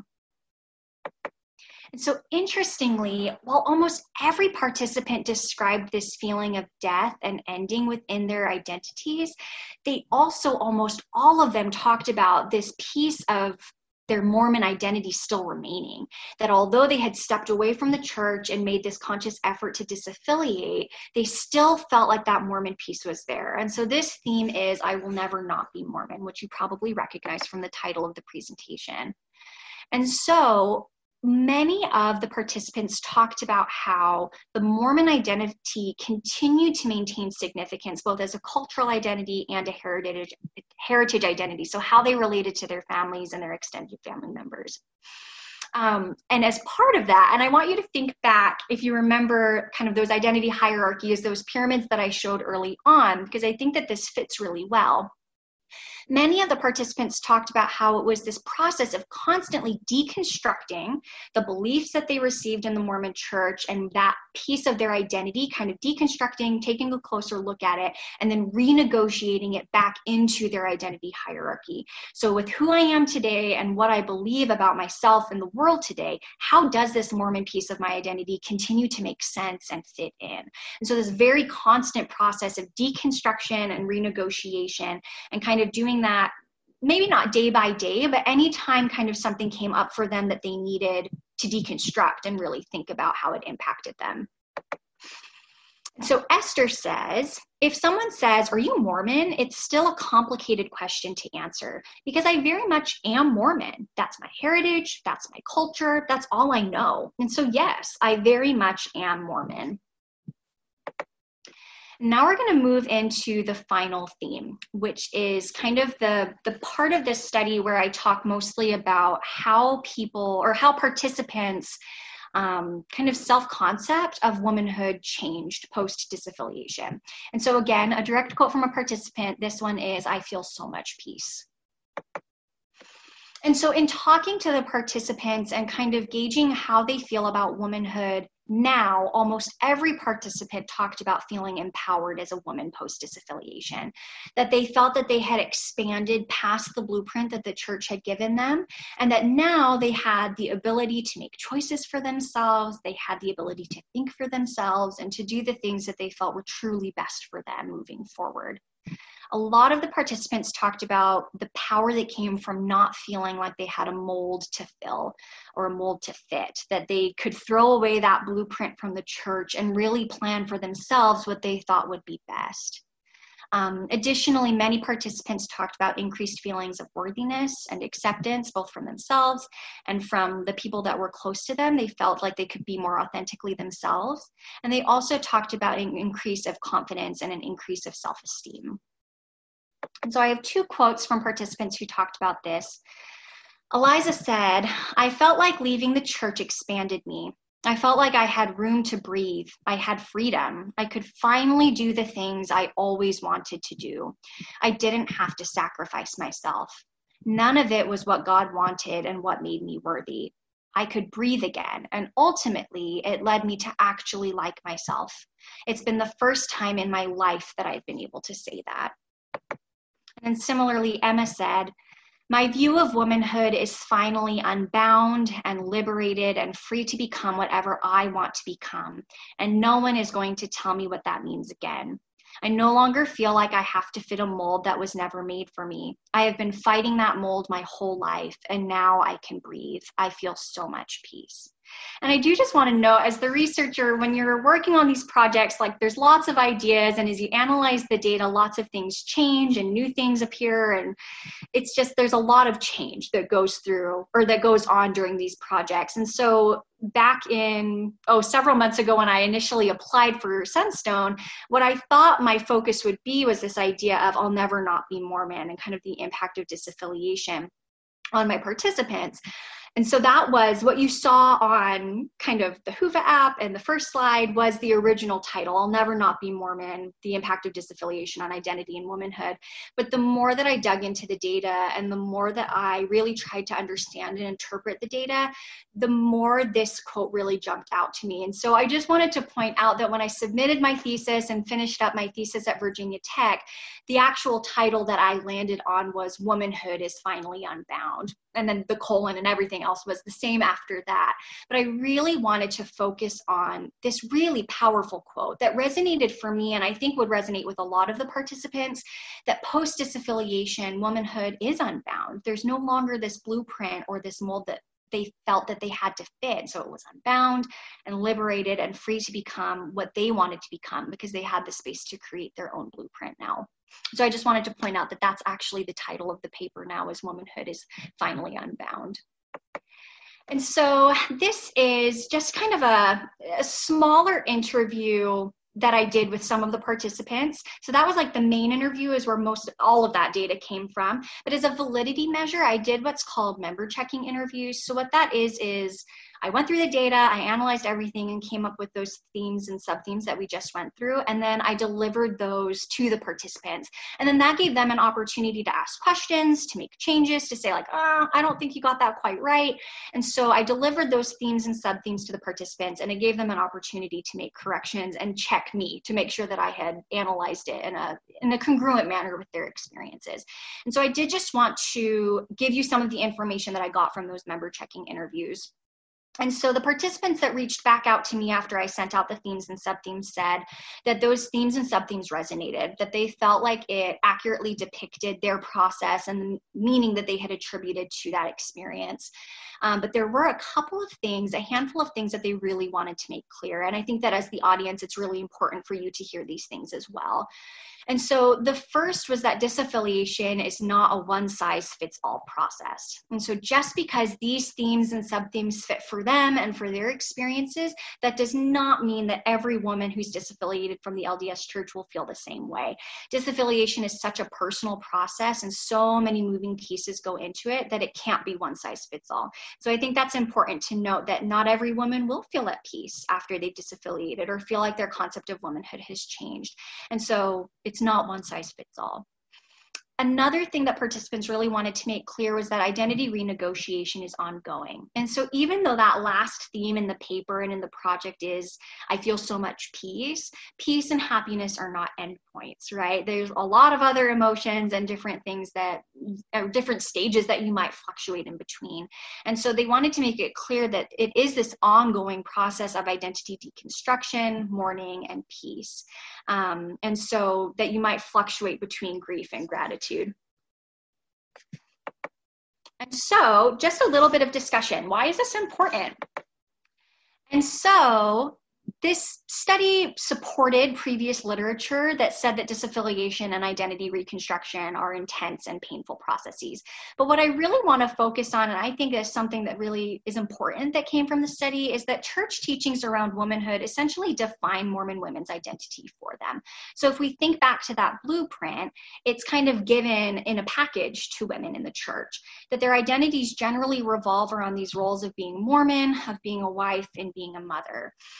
And so interestingly, while almost every participant described this feeling of death and ending within their identities, they also almost all of them talked about this piece of their Mormon identity still remaining, that although they had stepped away from the church and made this conscious effort to disaffiliate, they still felt like that Mormon piece was there. And so this theme is I will never not be Mormon, which you probably recognize from the title of the presentation. And so many of the participants talked about how the Mormon identity continued to maintain significance, both as a cultural identity and a heritage identity. So how they related to their families and their extended family members. And as part of that, and I want you to think back, if you remember kind of those identity hierarchies, those pyramids that I showed early on, because I think that this fits really well. Many of the participants talked about how it was this process of constantly deconstructing the beliefs that they received in the Mormon church and that piece of their identity, kind of deconstructing, taking a closer look at it, and then renegotiating it back into their identity hierarchy. So with who I am today and what I believe about myself and the world today, how does this Mormon piece of my identity continue to make sense and fit in? And so this very constant process of deconstruction and renegotiation and kind of doing that, maybe not day by day, but anytime kind of something came up for them that they needed to deconstruct and really think about how it impacted them. So Esther says, if someone says, are you Mormon? It's still a complicated question to answer because I very much am Mormon. That's my heritage. That's my culture. That's all I know. And so yes, I very much am Mormon. Now we're going to move into the final theme, which is kind of the part of this study where I talk mostly about how people or how participants kind of self-concept of womanhood changed post-disaffiliation. And so again, a direct quote from a participant, this one is, I feel so much peace. And so in talking to the participants and kind of gauging how they feel about womanhood now, almost every participant talked about feeling empowered as a woman post-disaffiliation, that they felt that they had expanded past the blueprint that the church had given them, and that now they had the ability to make choices for themselves, they had the ability to think for themselves, and to do the things that they felt were truly best for them moving forward. A lot of the participants talked about the power that came from not feeling like they had a mold to fill or a mold to fit, that they could throw away that blueprint from the church and really plan for themselves what they thought would be best. Additionally, many participants talked about increased feelings of worthiness and acceptance, both from themselves and from the people that were close to them. They felt like they could be more authentically themselves. And they also talked about an increase of confidence and an increase of self-esteem. And so I have two quotes from participants who talked about this. Eliza said, I felt like leaving the church expanded me. I felt like I had room to breathe. I had freedom. I could finally do the things I always wanted to do. I didn't have to sacrifice myself. None of it was what God wanted and what made me worthy. I could breathe again, and ultimately it led me to actually like myself. It's been the first time in my life that I've been able to say that. And similarly, Emma said, My view of womanhood is finally unbound and liberated and free to become whatever I want to become. And no one is going to tell me what that means again. I no longer feel like I have to fit a mold that was never made for me. I have been fighting that mold my whole life, and now I can breathe. I feel so much peace. And I do just want to know, as the researcher, when you're working on these projects, like there's lots of ideas, and as you analyze the data, lots of things change and new things appear. And it's just, there's a lot of change that goes through or that goes on during these projects. And so back in, several months ago when I initially applied for Sunstone, what I thought my focus would be was this idea of I'll never not be Mormon and kind of the impact of disaffiliation on my participants. And so that was what you saw on kind of the Whova app, and the first slide was the original title, I'll Never Not Be Mormon, the Impact of Disaffiliation on Identity and Womanhood. But the more that I dug into the data and the more that I really tried to understand and interpret the data, the more this quote really jumped out to me. And so I just wanted to point out that when I submitted my thesis and finished up my thesis at Virginia Tech, the actual title that I landed on was Womanhood is Finally Unbound. And then the colon and everything else was the same after that. But I really wanted to focus on this really powerful quote that resonated for me, and I think would resonate with a lot of the participants, that post-disaffiliation, womanhood is unbound. There's no longer this blueprint or this mold that they felt that they had to fit. So it was unbound and liberated and free to become what they wanted to become because they had the space to create their own blueprint now. So I just wanted to point out that that's actually the title of the paper now, is Womanhood is Finally Unbound. And so this is just kind of a smaller interview that I did with some of the participants. So that was like the main interview, is where all of that data came from. But as a validity measure, I did what's called member checking interviews. So what that is I went through the data, I analyzed everything and came up with those themes and sub-themes that we just went through. And then I delivered those to the participants. And then that gave them an opportunity to ask questions, to make changes, to say like, I don't think you got that quite right. And so I delivered those themes and sub-themes to the participants, and it gave them an opportunity to make corrections and check me to make sure that I had analyzed it in a congruent manner with their experiences. And so I did just want to give you some of the information that I got from those member checking interviews. And so the participants that reached back out to me after I sent out the themes and sub-themes said that those themes and sub-themes resonated, that they felt like it accurately depicted their process and the meaning that they had attributed to that experience. But there were a couple of things, a handful of things that they really wanted to make clear. And I think that as the audience, it's really important for you to hear these things as well. And so the first was that disaffiliation is not a one-size-fits-all process. And so just because these themes and sub-themes fit for them and for their experiences, that does not mean that every woman who's disaffiliated from the LDS Church will feel the same way. Disaffiliation is such a personal process, and so many moving pieces go into it that it can't be one-size-fits-all. So I think that's important to note, that not every woman will feel at peace after they've disaffiliated or feel like their concept of womanhood has changed. And so it's not one size fits all. Another thing that participants really wanted to make clear was that identity renegotiation is ongoing. And so even though that last theme in the paper and in the project is, I feel so much peace, peace and happiness are not endpoints, right? There's a lot of other emotions and different things that, different stages that you might fluctuate in between. And so they wanted to make it clear that it is this ongoing process of identity deconstruction, mourning, and peace. And so that you might fluctuate between grief and gratitude. And so just a little bit of discussion. Why is this important? And so this study supported previous literature that said that disaffiliation and identity reconstruction are intense and painful processes. But what I really want to focus on, and I think is something that really is important that came from the study, is that church teachings around womanhood essentially define Mormon women's identity for them. So if we think back to that blueprint, it's kind of given in a package to women in the church, that their identities generally revolve around these roles of being Mormon, of being a wife, and being a mother. And so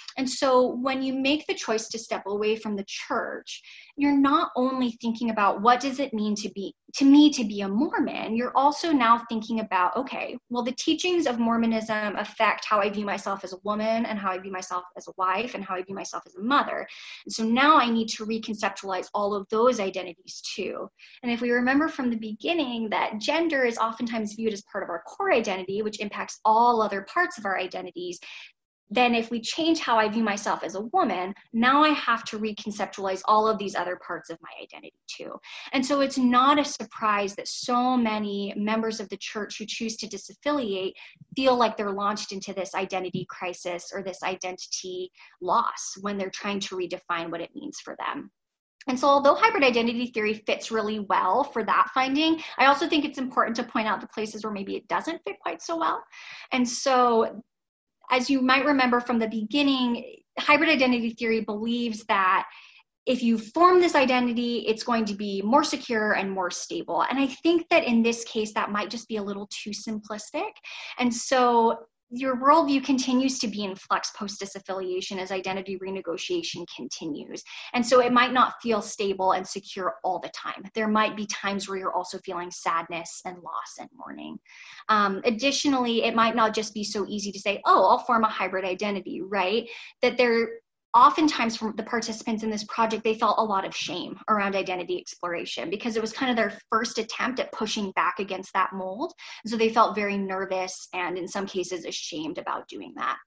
so when you make the choice to step away from the church, you're not only thinking about what does it mean to me to be a Mormon, you're also now thinking about, okay, well, the teachings of Mormonism affect how I view myself as a woman and how I view myself as a wife and how I view myself as a mother. And so now I need to reconceptualize all of those identities too. And if we remember from the beginning that gender is oftentimes viewed as part of our core identity, which impacts all other parts of our identities, then if we change how I view myself as a woman, now I have to reconceptualize all of these other parts of my identity too. And so it's not a surprise that so many members of the church who choose to disaffiliate feel like they're launched into this identity crisis or this identity loss when they're trying to redefine what it means for them. And so although hybrid identity theory fits really well for that finding, I also think it's important to point out the places where maybe it doesn't fit quite so well. And so as you might remember from the beginning, hybrid identity theory believes that if you form this identity, it's going to be more secure and more stable. And I think that in this case, that might just be a little too simplistic. And so your worldview continues to be in flux post-disaffiliation as identity renegotiation continues. And so it might not feel stable and secure all the time. There might be times where you're also feeling sadness and loss and mourning. Additionally, it might not just be so easy to say, oh, I'll form a hybrid identity, right? That there oftentimes from the participants in this project, they felt a lot of shame around identity exploration because it was kind of their first attempt at pushing back against that mold. And so they felt very nervous and in some cases ashamed about doing that.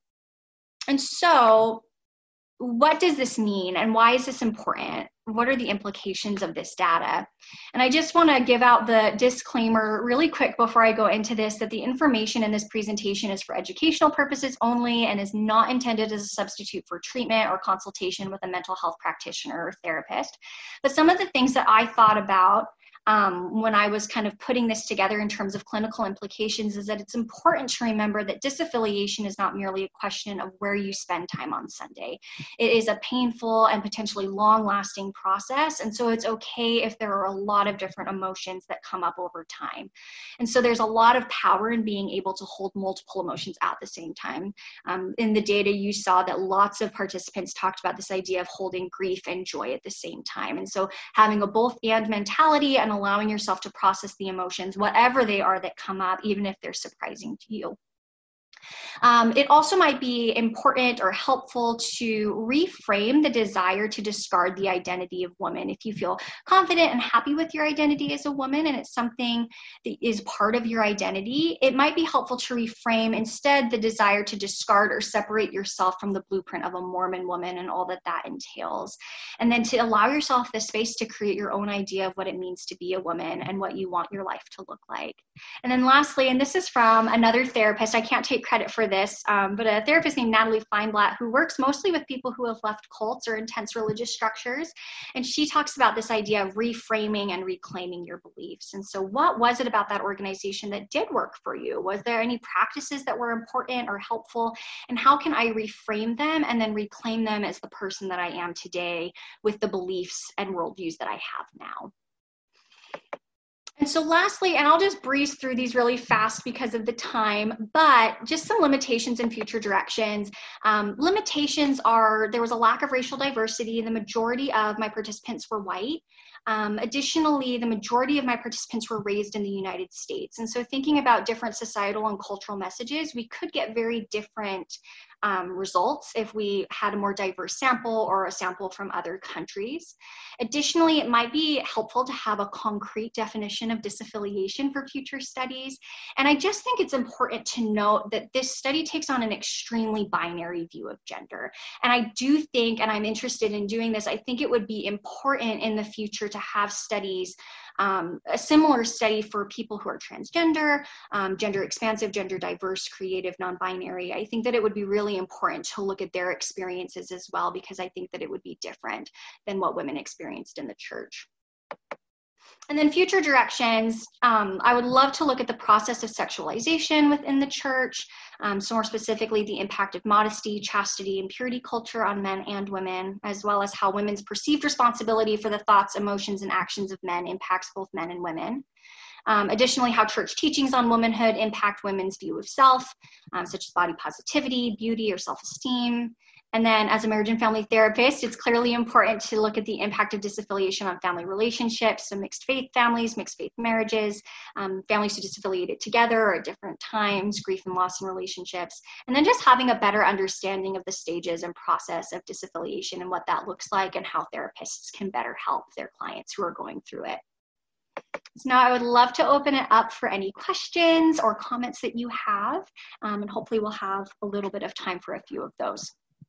And so what does this mean and why is this important? What are the implications of this data? And I just want to give out the disclaimer really quick before I go into this, that the information in this presentation is for educational purposes only and is not intended as a substitute for treatment or consultation with a mental health practitioner or therapist. But some of the things that I thought about when I was kind of putting this together in terms of clinical implications is that it's important to remember that disaffiliation is not merely a question of where you spend time on Sunday. It is a painful and potentially long-lasting process, and so it's okay if there are a lot of different emotions that come up over time. And so there's a lot of power in being able to hold multiple emotions at the same time. In the data, you saw that lots of participants talked about this idea of holding grief and joy at the same time. And so having a both and mentality and allowing yourself to process the emotions, whatever they are that come up, even if they're surprising to you. It also might be important or helpful to reframe the desire to discard the identity of woman. If you feel confident and happy with your identity as a woman and it's something that is part of your identity, it might be helpful to reframe instead the desire to discard or separate yourself from the blueprint of a Mormon woman and all that that entails. And then to allow yourself the space to create your own idea of what it means to be a woman and what you want your life to look like. And then lastly, and this is from another therapist, I can't take credit for this, but a therapist named Natalie Feinblatt, who works mostly with people who have left cults or intense religious structures. And she talks about this idea of reframing and reclaiming your beliefs. And so what was it about that organization that did work for you? Was there any practices that were important or helpful? And how can I reframe them and then reclaim them as the person that I am today with the beliefs and worldviews that I have now? And so lastly, and I'll just breeze through these really fast because of the time, but just some limitations and future directions. Limitations are, there was a lack of racial diversity. The majority of my participants were white. Additionally, the majority of my participants were raised in the United States. And so thinking about different societal and cultural messages, we could get very different results if we had a more diverse sample or a sample from other countries. Additionally, it might be helpful to have a concrete definition of disaffiliation for future studies. And I just think it's important to note that this study takes on an extremely binary view of gender. And I do think, and I'm interested in doing this, I think it would be important in the future to have studies, a similar study for people who are transgender, gender expansive, gender diverse, creative, non-binary. I think that it would be really important to look at their experiences as well, because I think that it would be different than what women experienced in the church. And then future directions, I would love to look at the process of sexualization within the church, so more specifically the impact of modesty, chastity, and purity culture on men and women, as well as how women's perceived responsibility for the thoughts, emotions, and actions of men impacts both men and women. Additionally, how church teachings on womanhood impact women's view of self, such as body positivity, beauty, or self-esteem. And then as a marriage and family therapist, it's clearly important to look at the impact of disaffiliation on family relationships, so mixed faith families, mixed faith marriages, families who disaffiliated together or at different times, grief and loss in relationships, and then just having a better understanding of the stages and process of disaffiliation and what that looks like and how therapists can better help their clients who are going through it. So now I would love to open it up for any questions or comments that you have, and hopefully we'll have a little bit of time for a few of those.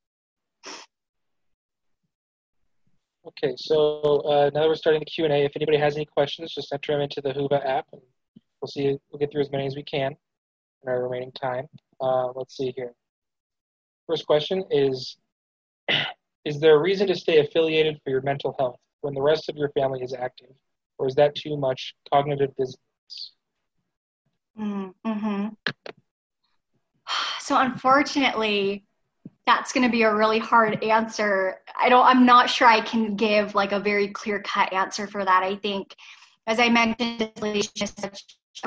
Okay, so now that we're starting the Q&A, if anybody has any questions, just enter them into the Whova app, and we'll get through as many as we can in our remaining time. Let's see here. First question is there a reason to stay affiliated for your mental health when the rest of your family is active, or is that too much cognitive dissonance? Mm-hmm. So unfortunately, that's going to be a really hard answer. I'm not sure I can give like a very clear-cut answer for that. I think, as I mentioned, it's just such a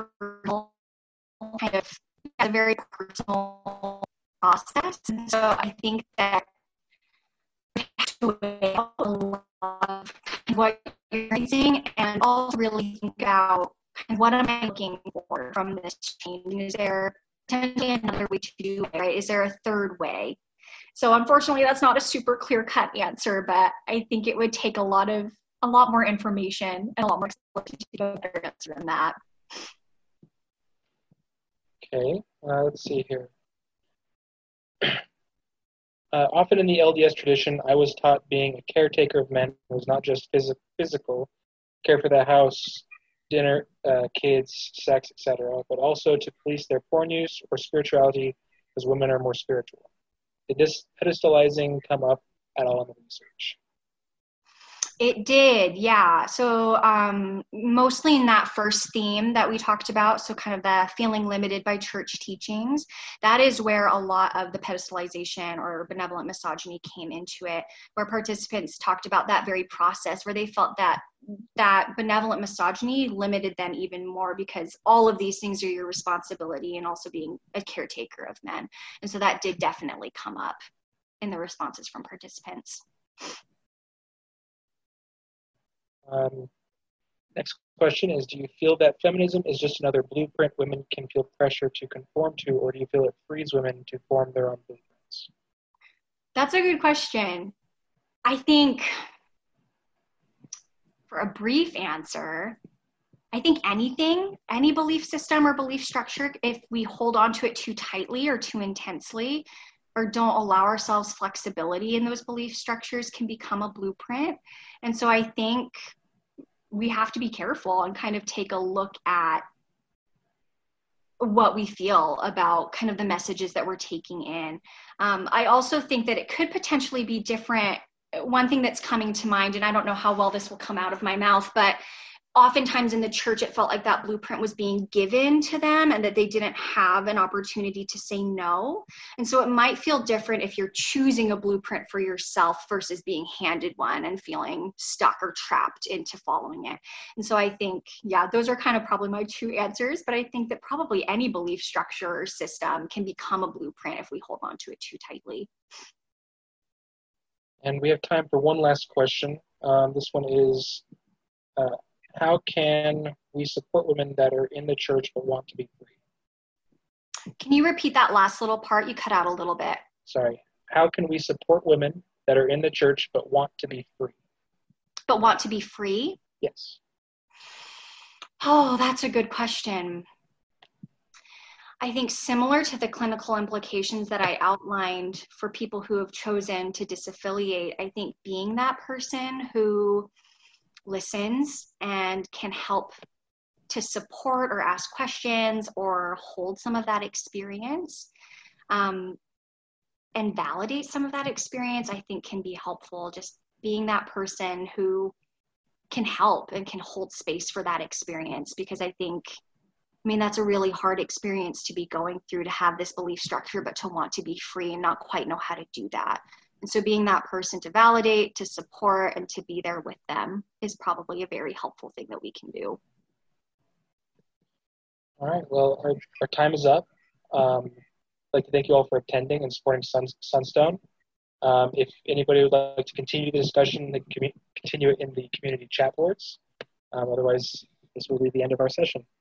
very personal process. And so I think that we have to weigh out a lot of what you're experiencing and also really think out what am I looking for from this change? Is there potentially another way to do it, right? Is there a third way? So unfortunately, that's not a super clear-cut answer, but I think it would take a lot more information and a lot more explanation to get a better answer than that. Okay, let's see here. Often in the LDS tradition, I was taught being a caretaker of men was not just physical, care for the house, dinner, kids, sex, etc., but also to police their porn use or spirituality, because women are more spiritual. Did this pedestalizing come up at all in the research? It did, yeah. So mostly in that first theme that we talked about, so kind of the feeling limited by church teachings, that is where a lot of the pedestalization or benevolent misogyny came into it, where participants talked about that very process where they felt that benevolent misogyny limited them even more because all of these things are your responsibility and also being a caretaker of men. And so that did definitely come up in the responses from participants. Next question is, do you feel that feminism is just another blueprint women can feel pressure to conform to, or do you feel it frees women to form their own blueprints? That's a good question. I think for a brief answer, I think any belief system or belief structure, if we hold on to it too tightly or too intensely, or don't allow ourselves flexibility in those belief structures, can become a blueprint. And so I think we have to be careful and kind of take a look at what we feel about kind of the messages that we're taking in. I also think that it could potentially be different. One thing that's coming to mind, and I don't know how well this will come out of my mouth, but oftentimes in the church, it felt like that blueprint was being given to them and that they didn't have an opportunity to say no. And so it might feel different if you're choosing a blueprint for yourself versus being handed one and feeling stuck or trapped into following it. And so I think, yeah, those are kind of probably my two answers, but I think that probably any belief structure or system can become a blueprint if we hold on to it too tightly. And we have time for one last question. This one is, how can we support women that are in the church but want to be free? Can you repeat that last little part? You cut out a little bit. Sorry. How can we support women that are in the church but want to be free? But want to be free? Yes. Oh, that's a good question. I think similar to the clinical implications that I outlined for people who have chosen to disaffiliate, I think being that person who listens and can help to support or ask questions or hold some of that experience and validate some of that experience, I think can be helpful. Just being that person who can help and can hold space for that experience, because I mean, that's a really hard experience to be going through, to have this belief structure, but to want to be free and not quite know how to do that. And so being that person to validate, to support, and to be there with them is probably a very helpful thing that we can do. All right. Well, our time is up. I'd like to thank you all for attending and supporting Sunstone. If anybody would like to continue the discussion, they can continue it in the community chat boards. Otherwise, this will be the end of our session.